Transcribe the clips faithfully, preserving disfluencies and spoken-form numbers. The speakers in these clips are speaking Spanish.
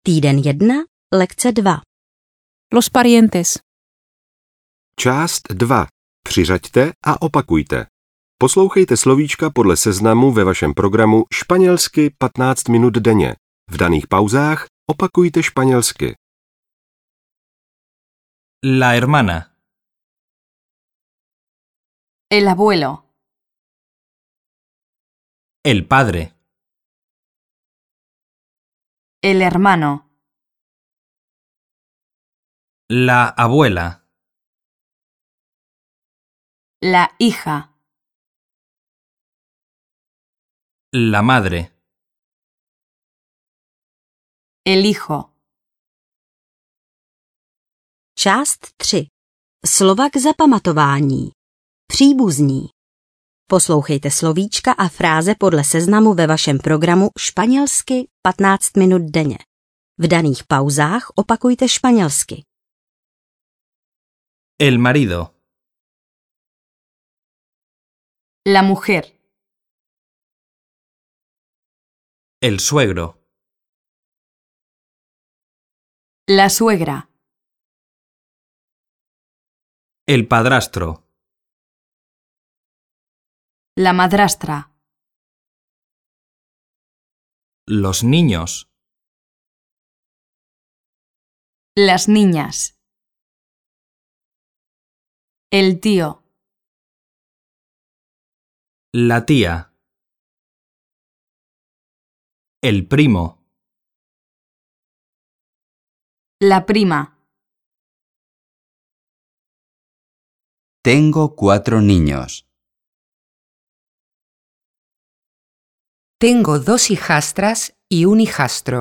Týden jedna, lekce dva. Los parientes. Část dva. Přiřaďte a opakujte. Poslouchejte slovíčka podle seznamu ve vašem programu španělsky patnáct minut denně. V daných pauzách opakujte španělsky. La hermana. El abuelo. El padre. El hermano. La abuela. La hija. La madre. El hijo. Část tři. Slova k zapamatování. Příbuzní. Poslouchejte slovíčka a fráze podle seznamu ve vašem programu španělsky patnáct minut denně. V daných pauzách opakujte španělsky. El marido. La mujer. El suegro. La suegra. El padrastro. La madrastra. Los niños. Las niñas. El tío. La tía. El primo. La prima. Tengo cuatro niños. Tengo dos hijastras y un hijastro.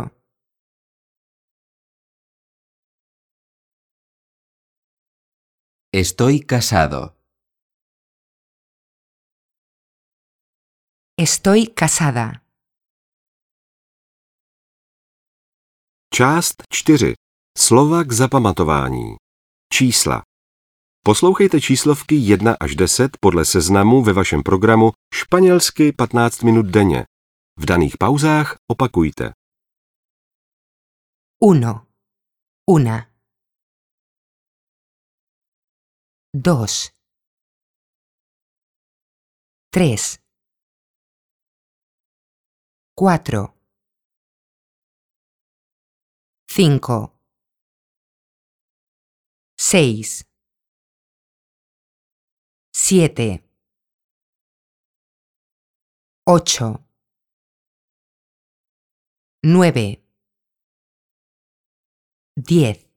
Estoy casado. Estoy casada. Část čtyři. Slova k zapamatování. Čísla. Poslouchejte číslovky jedna až deset podle seznamu ve vašem programu španělsky patnáct minut denně. V daných pauzách opakujte. Uno. Una. Dos. Tres. Cuatro. Cinco. Seis. Siete. Ocho. Nueve. Diez.